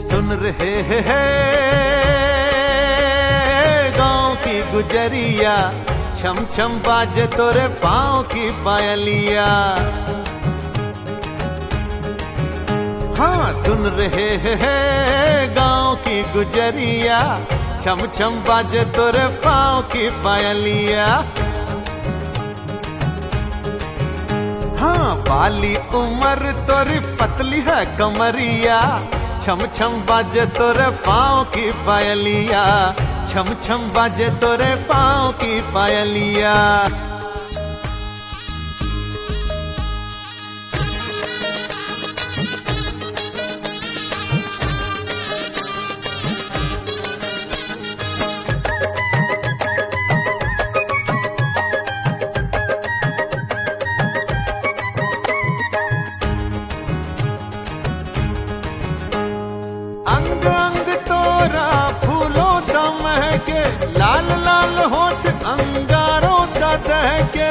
सुन रहे हैं गाँव की गुजरिया, छम छम बाजे तोरे पाँव की पायलिया। हाँ सुन रहे हैं गाँव की गुजरिया, छम छम बाजे तोरे पाँव की पायलिया। हाँ बाली उम्र तोरी पतली है कमरिया, छम छम बाजे तोरे पाँव की पायलिया, छम छम बाजे तोरे पाँव की पायलिया। अंग अंग तोरा फूलों सा महके, लाल लाल होठ अंगारों सा दहके।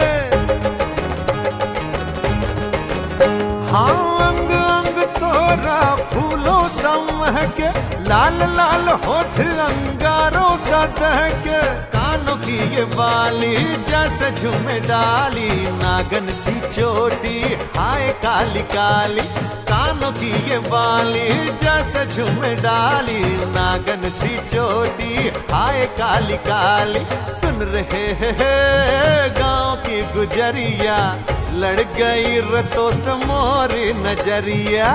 हाँ अंग अंग तोरा फूलों सा महके, लाल लाल होठ अंगारों सा दहके। कानों की ये बाली जैसे झूमे डाली, नागन सी चोटी हाय काली काली। कानों की ये बाली जैसे झूमे डाली, नागन सी चोटी हाय काली काली। सुन रहे हैं गाँव की गुजरिया, लड़ गई रतों से मोरी नजरिया।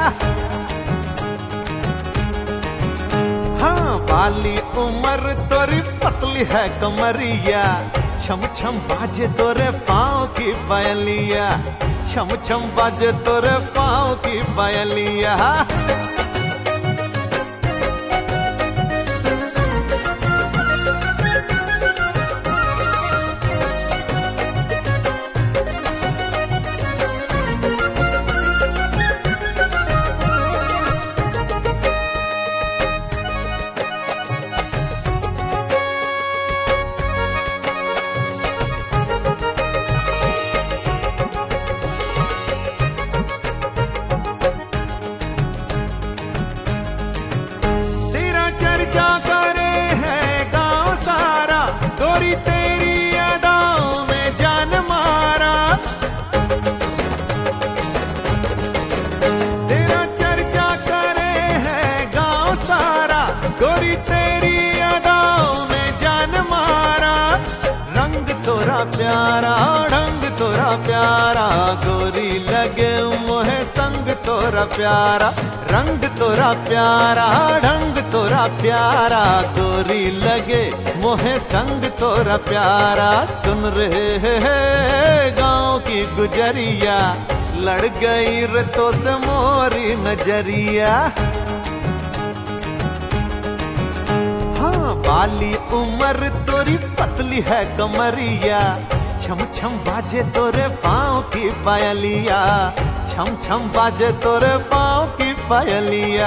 हाँ बाली उम्र तोरी पतली है कमरिया, छम छम बाजे तोरे पाँव की पायलिया, छम छम बाजे तोरे पाँव की पायलिया। चर्चा करे है गाँव सारा, गोरी तेरी अदाओं में जान मारा। तेरा चर्चा करे है गाँव सारा, गोरी तेरी अदाओं में जान मारा। रंग तोरा प्यारा ढंग तोरा प्यारा, गोरी लगे मोहे संग तोरा प्यारा। रंग तोरा प्यारा ढंग तोरा प्यारा, गोरी लगे मोहे संग तोरा प्यारा। सुन रहे हैं गाँव की गुजरिया, लड़ गई रतों से मोरी नजरिया। हाँ बाली उम्र तोरी पतली है कमरिया, छम छम बाजे तोरे पाँव की पायलिया, छम छम बाजे तोरे पाँव की पायलिया।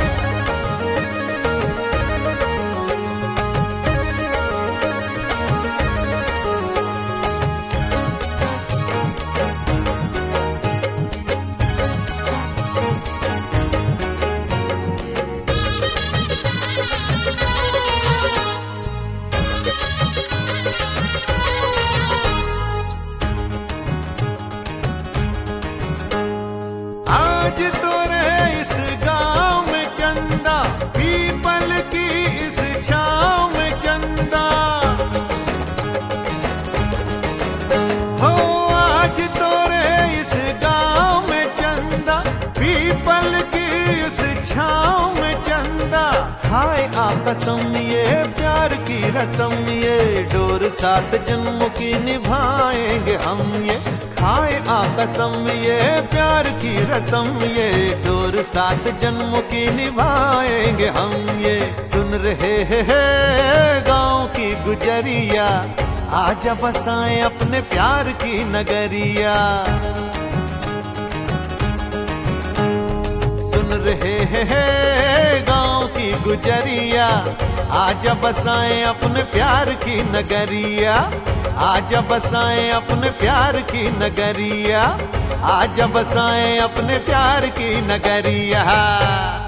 आज तोरे इस गाँव में चंदा, पीपल की इस छाँव में चंदा। हो आज तोरे इस गाँव में चंदा, पीपल की इस छाँव में चंदा। खाए आ कसम ये प्यार की रस्म, ये डोर 7 जन्मों की निभाएंगे हम ये। खाए आ कसम ये प्यार की रस्म, ये डोर 7 जन्मों की निभाएंगे हम ये। सुन रहे हैं गाँव की गुजरिया, आजा बसाएं अपने प्यार की नगरिया। सुन रहे हैं गाँव की गुजरिया, आजा बसाएं अपने प्यार की नगरिया। आजा बसाएं अपने प्यार की नगरिया, आजा बसाएं अपने प्यार की नगरिया।